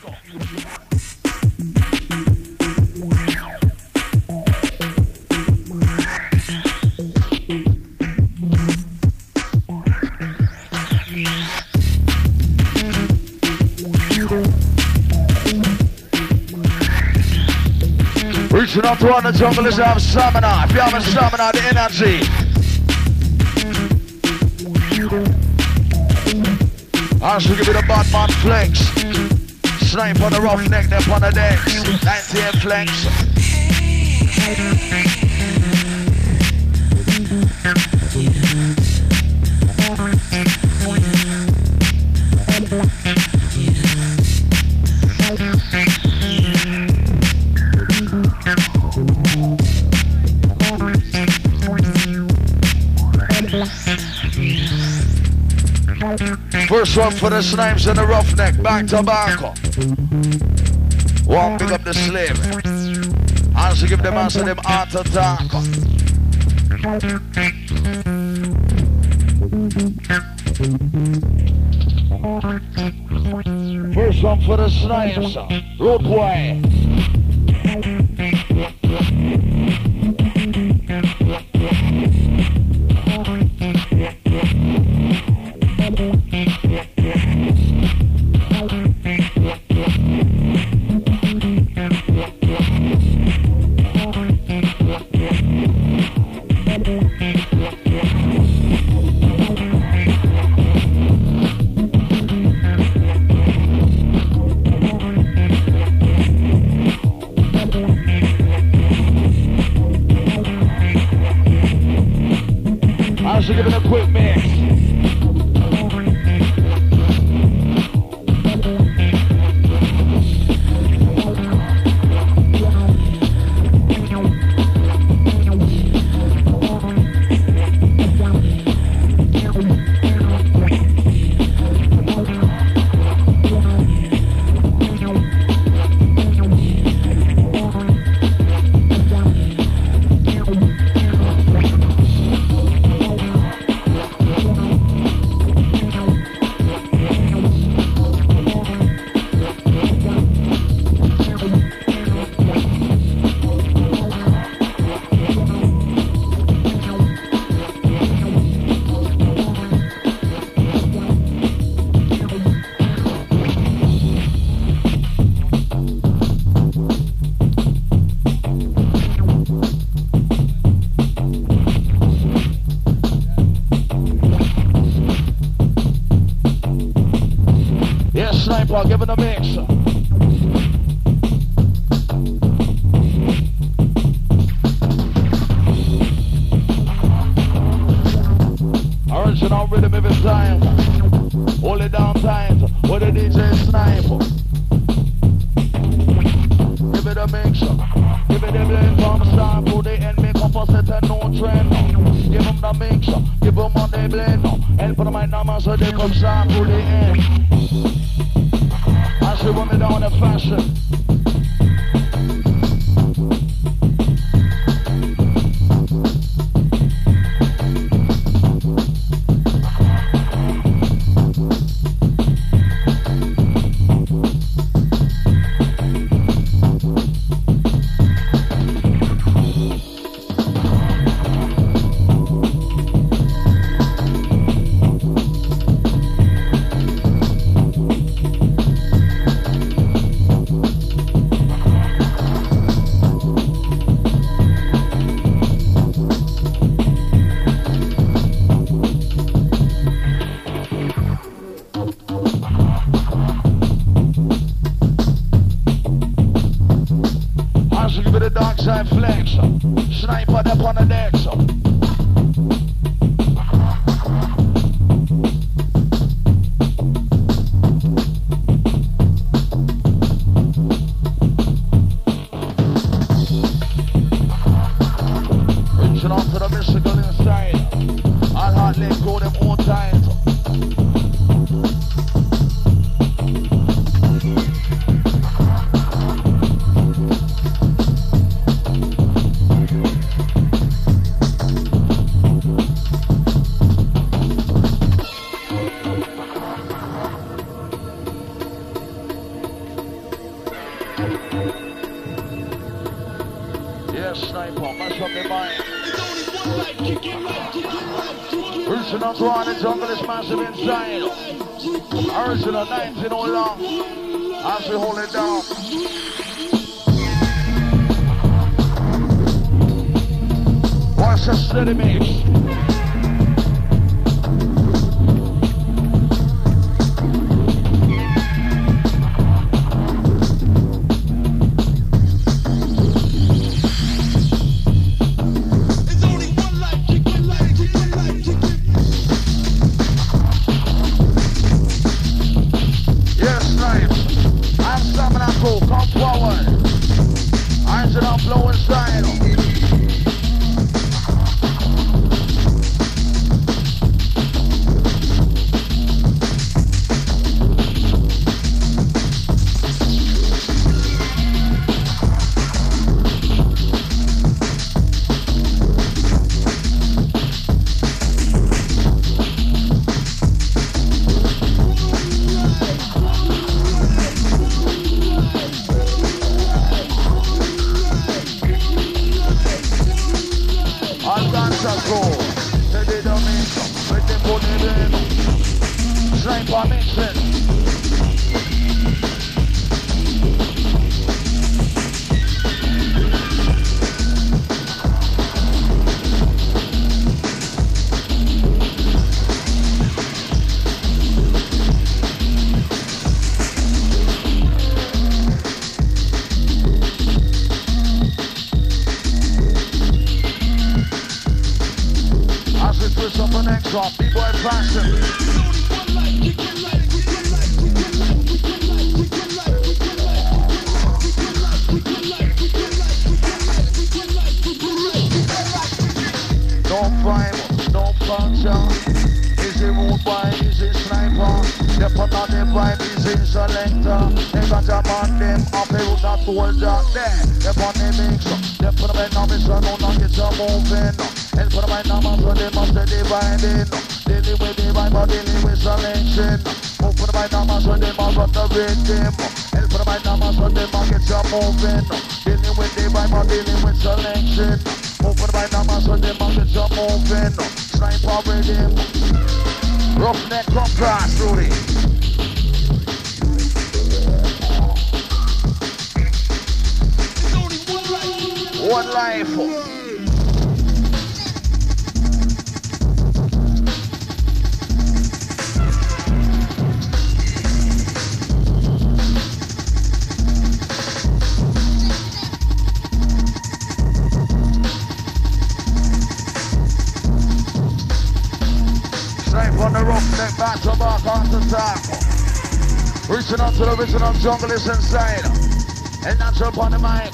Reaching up to on the jungle is have stamina. If you haven't stamina, the energy. I should give you the bad man flex. Snipe on the rough neck, they're on the decks. 98 flex. First one for the snipes and the roughneck, back to back. One big up the slave. And to give them answer them heart attack. First one for the snipes, road boy. Give it a quick mix. Sniper, give it a mix. Original rhythm every time. Hold it down tight. With the DJ sniper. Give it a mix. Give it a blend from start to the end. Make up a set and no trend. Give them the mix. Give them on the blend. And for the mic now, so they come start to the end. I should run me down the fashion. Flex, sniper up on the deck. Reaching on to the mystical inside. I'll hardly go them all tight. Yes, sniper, mash up the mind. Original Guan, the jungle is massive inside. Original 19 all long. As we hold it down. Watch the steady mix. Come forward. Eyes it up, blow inside. Sniper mixing. As we twist up the next one, B-boy fashion. Don't fight, don't function. Is it road boy, is it sniper? They put on the vibe, is it selector? They got a man, them up here with that tool jack there. They put the mix, they put them in the mission, no one gets a moving. And put them in the man, so they must be dividing. Dealing with the vibe, but dealing with selection. Move for the man, so they must run the rhythm. And put them in the man, so they must get a moving. Dealing with the vibe, but dealing with selection. Move for the right now, so they must get you moving. Sniper with him. Roughneck, come cross, Rudy. One life. On the roughneck, back to back, on the tackle. Reaching out to the original jungle is inside. And that's up on the mic.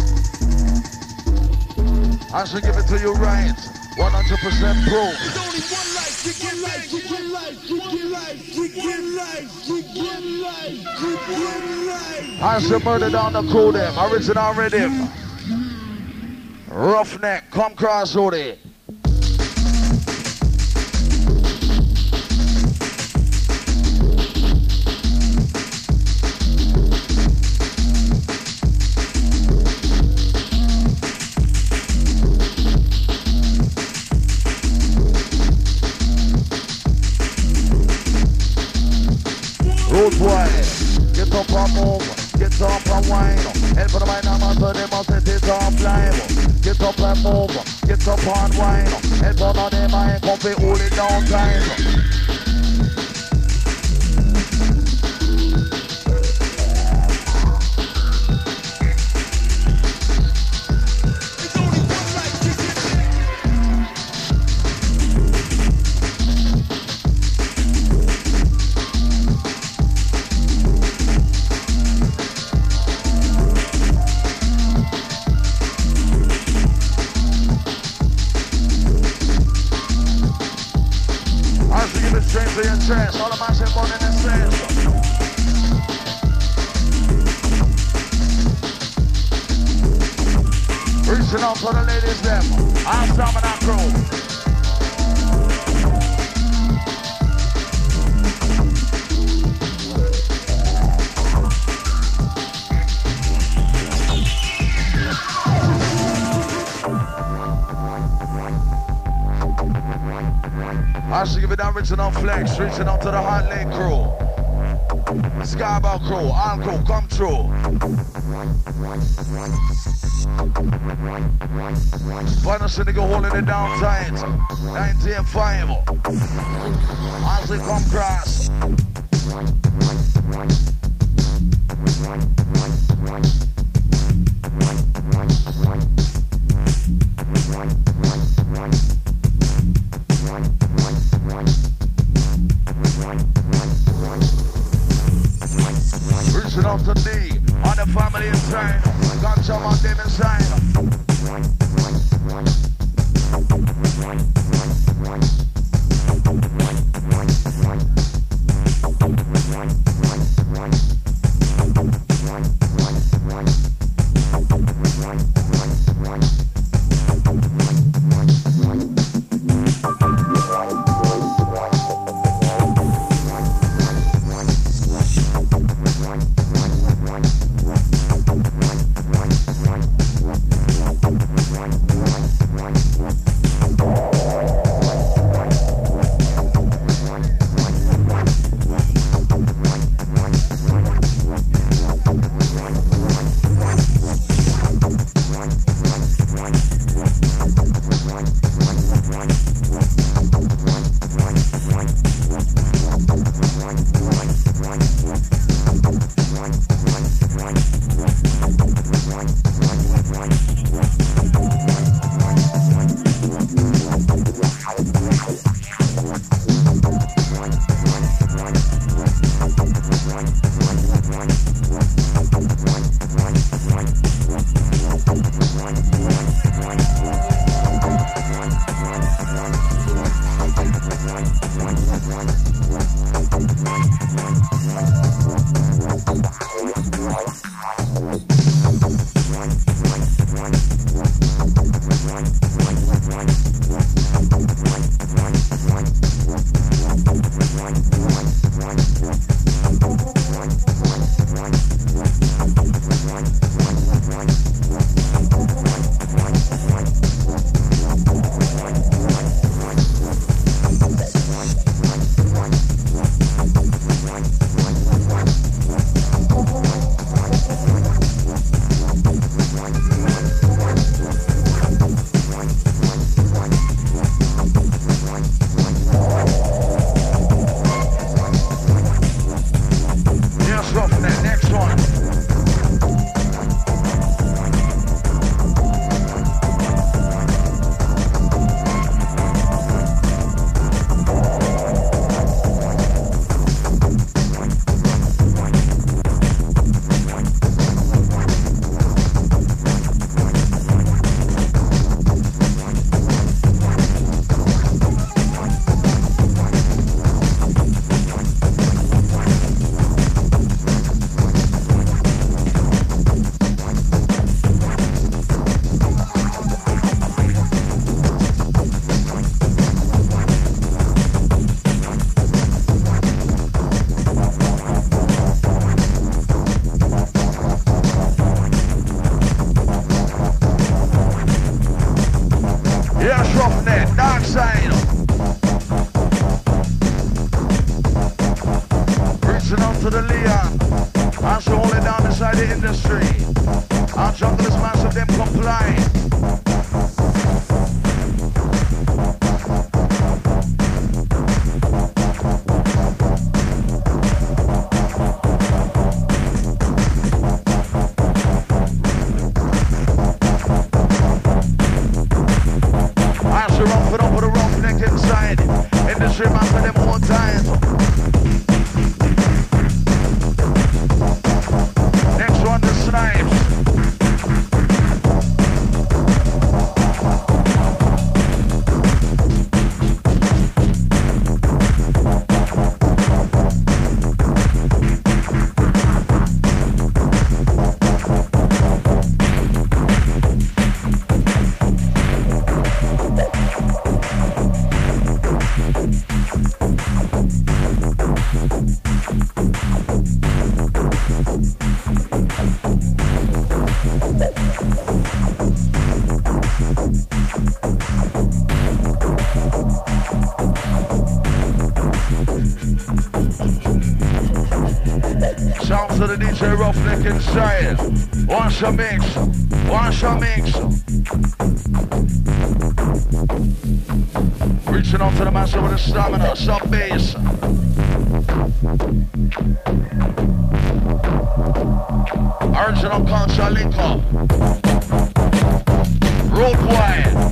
I should give it to you right. 100% pro. There's only one life to get life, to get life, to get life, to get life, to get life, to get life. I should murder down the crew them. Original rhythm. Roughneck, come cross, Rudy. Road boy, get up and move, get up and wine. Help for the mind and master, they must set it up live. Get up and move, get up and wine. Help for the mind, come fi hold it down time. Strength for your chest, all the massive born in the sense. Reaching out for the ladies them, I'm Stamina Crew. I should give it that original flex, reaching out to the Hot Lake crew. Scarborough crew, all crew, come true. Finest nigga holding it down tight. 19.5. As they come cross. Reaching out to D on the family inside. Got some on them inside. to the DJ Roughneck inside. Wash your mix. Wash your mix. Reaching out to the master with the stamina. Some bass. Original culture link up. Road wide.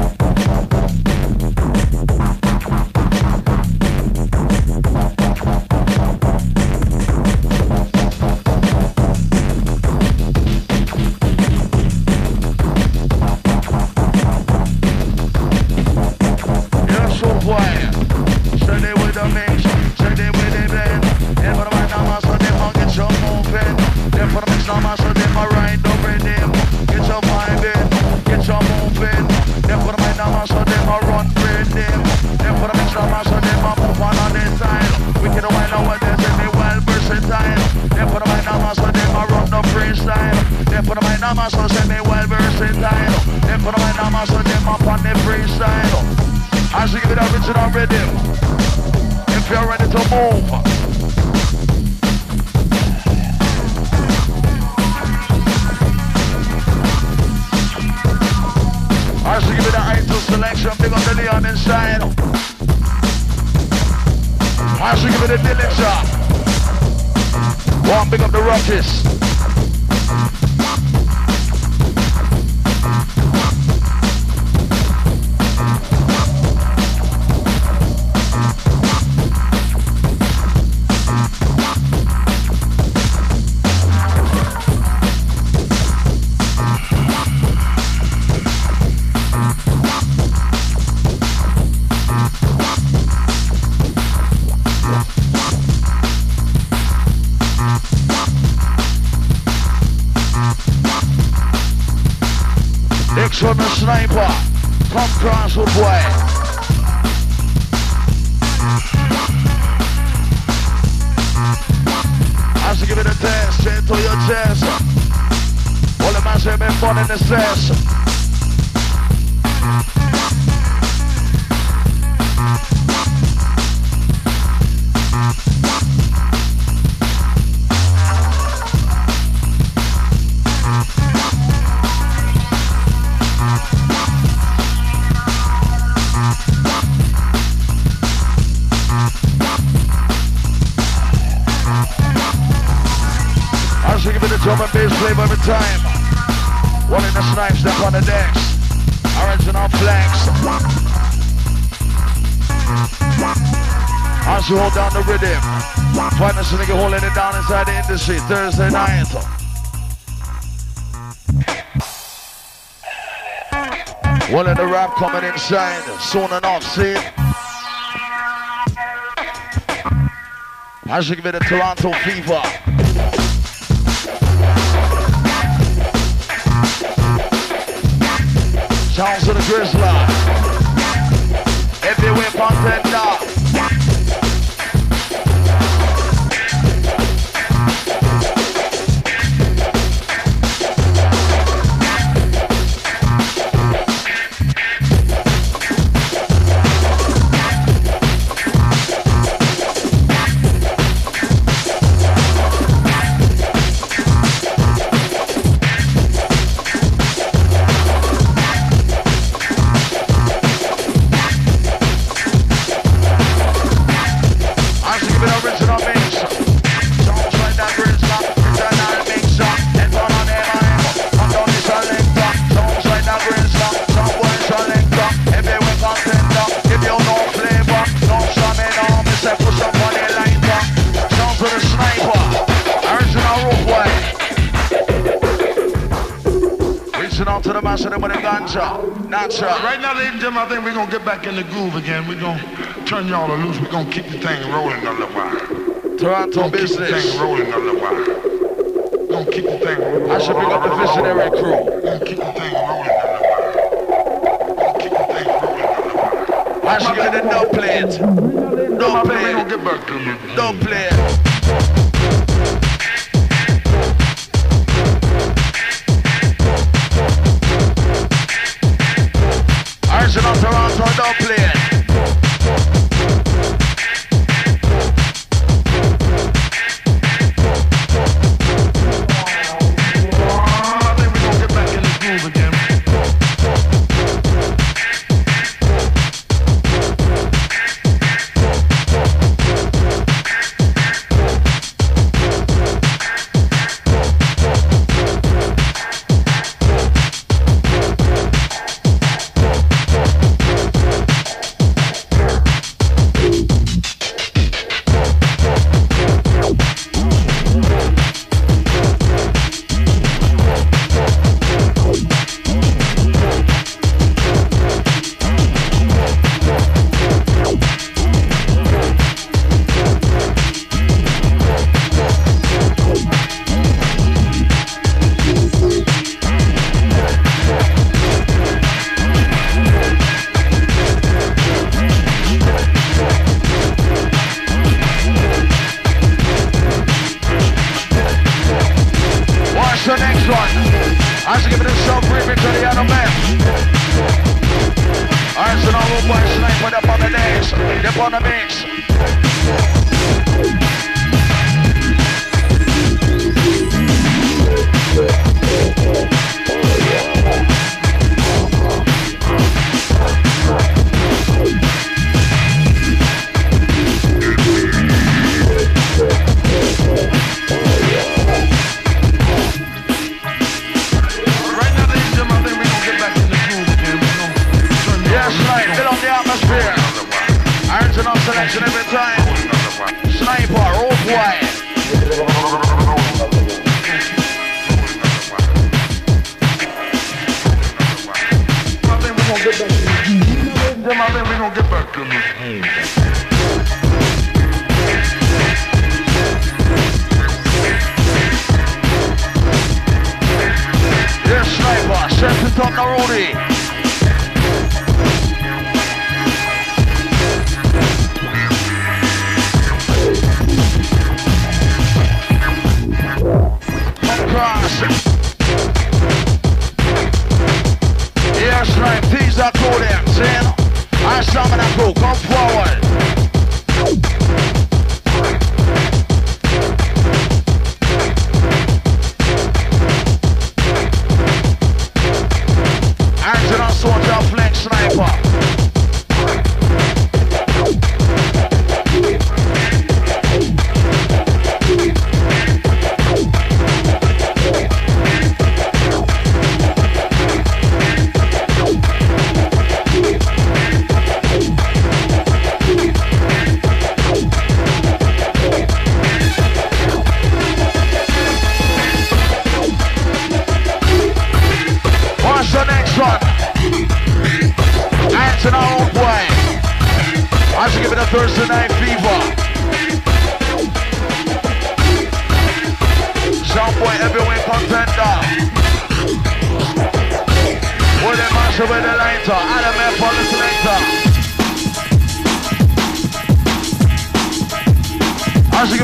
So send me well versatile. Then put my number so them up on the freestyle. As you give it original rhythm. If you're ready to move. As you give it the idol selection, big up the Leon inside. As you give it the Dillinger. One big up the Rockies. From the sniper, come cross with boy. As you give it a test, straight to your chest. All the man say been fun in the stress. Drum and bass play every time. One in the snipes, step on the decks. Original flanks. As you hold down the rhythm. Find us a nigga holding it down inside the industry. Thursday night. One in the rap coming inside. Soon enough, see it. As you give it a Toronto fever. Sounds of the Grizzly. Everywhere contender. To the master with a ganja. Natural. Right now, ladies and gentlemen, I think we're going to get back in the groove again. We're going to turn y'all loose. We're going to keep the thing rolling a little while. Toronto business. Keep the thing rolling a little while. We're going to keep the thing rolling. I should pick up the visionary crew. We're going to keep the thing rolling a little while. We're going to keep the thing rolling a little while. I should get a dub plate. Dub plate. We're going to get back to the dub plate. Original Toronto dub plate.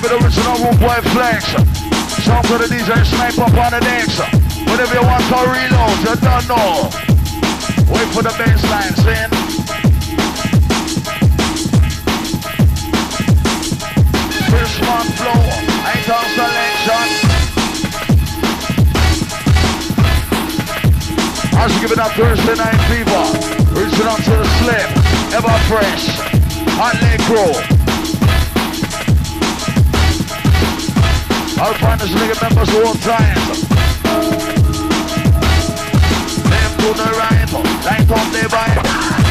give it original Rude Boy Flex. Shout to the DJ Sniper up on the decks. Whenever you want to reload, you don't know. Wait for the baseline, sin. Christmas flow, ain't on selection. As you give it that Thursday night fever, reaching on to the slip, ever fresh, hot leg crow. I'll find this nigga members all time. Them to the right, light on the vibe.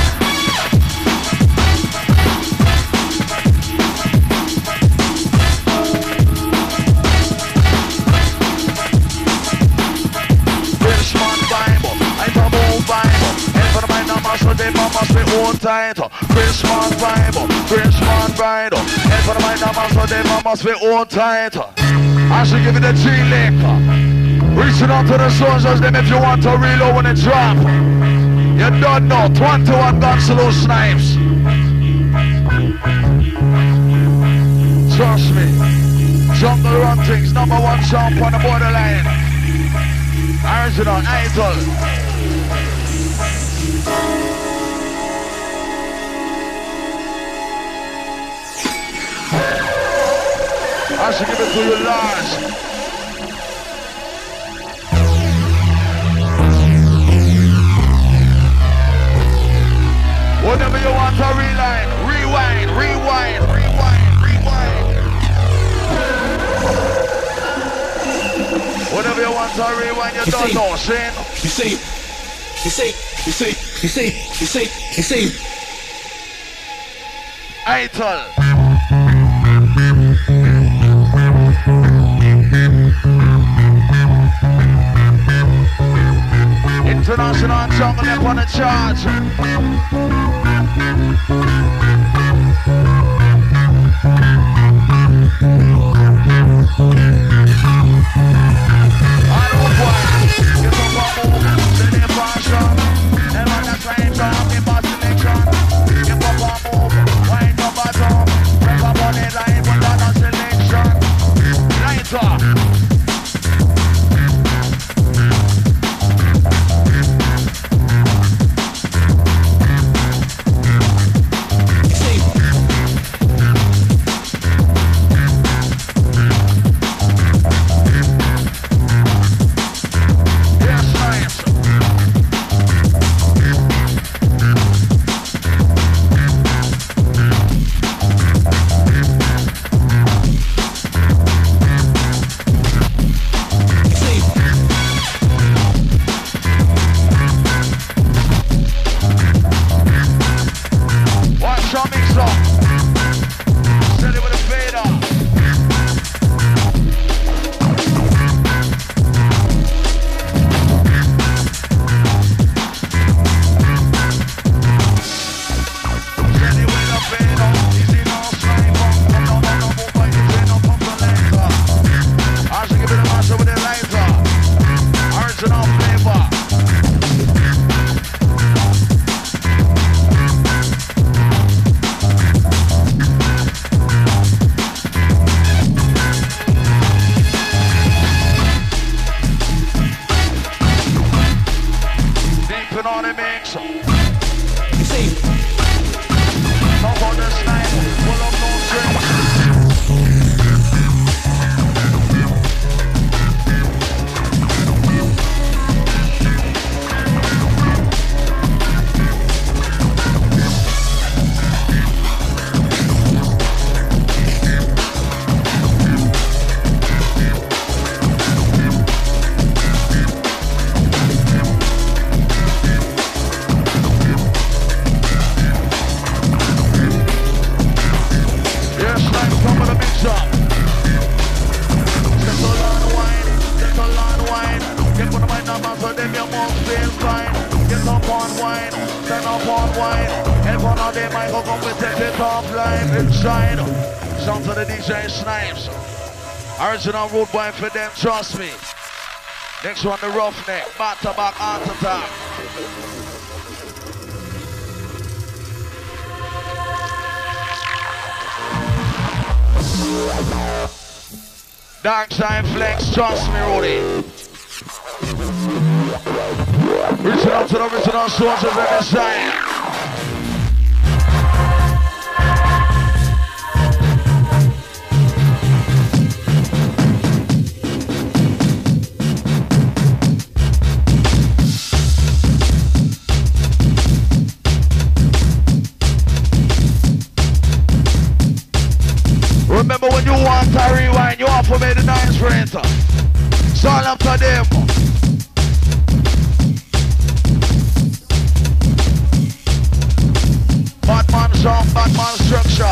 So they must be all tight. Christmas Bible, Christmas bridal. And for the mind of so they must be all tight. I should give it a G-lick. Reaching out to the soldiers, them if you want to reload when it drop. You don't know, 21 gun salute snipes. Trust me, jungle run things, #1 champ on the borderline. Original, idol. I should give it to you large. Whatever you want to rewind, rewind, rewind, rewind, rewind. Whatever you want to rewind, you don't know, Shane. You see. Idol. International jungle up on the charge. Original Rude Boy for them, trust me. Next one, the Roughneck, back to back, on to top. Dark side flex, trust me, Rudy. Reaching out to the original soldiers every side. Remember when you want to rewind, you have to make the nice friends. It's all up to them. Batman song, Batman structure.